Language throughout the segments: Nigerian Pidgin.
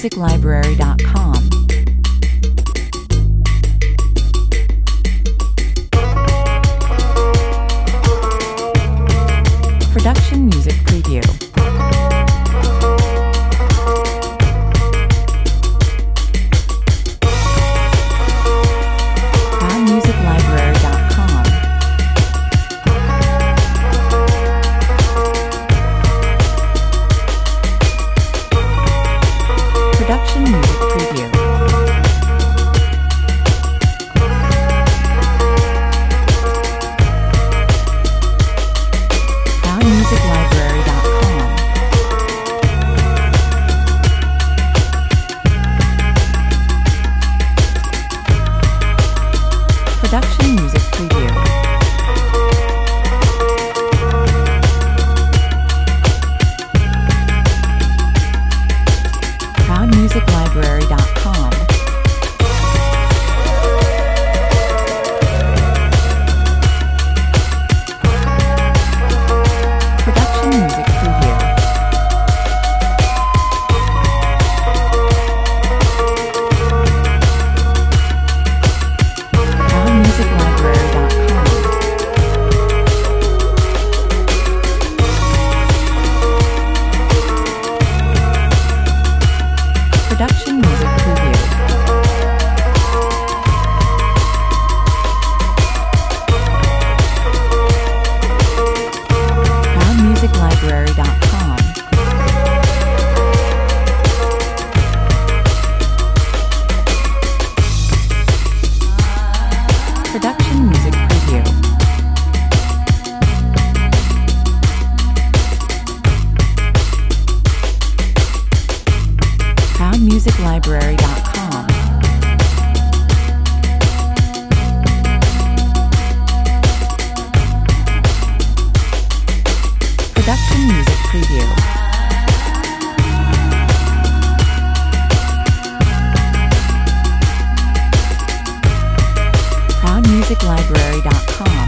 ProudMusicLibrary.com. Production Music Preview. ProudMusicLibrary.com. Production Music Preview. ProudMusicLibrary.com. Production Music Preview. ProudMusicLibrary.com. Production Music Preview. ProudMusicLibrary.com. Production Music Preview. ProudMusicLibrary.com. Production Music Preview. ProudMusicLibrary.com. Production Music Preview. ProudMusicLibrary.com.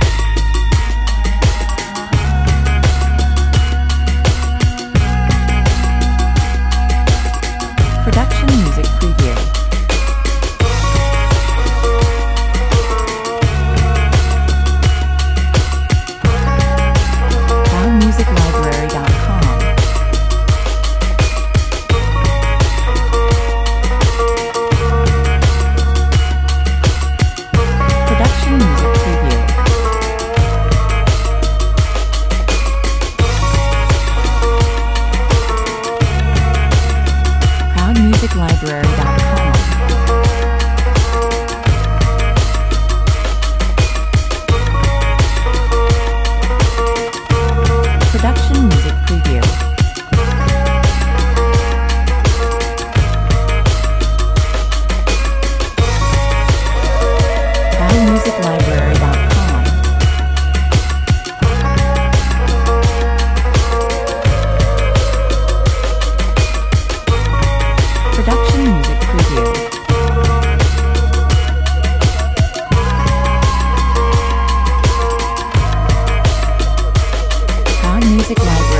Production Music Preview. ProudMusicLibrary.com. Production Music Preview. ProudMusicLibrary.com. Production Music Preview. ProudMusicLibrary.com. Production Music Preview. ProudMusicLibrary.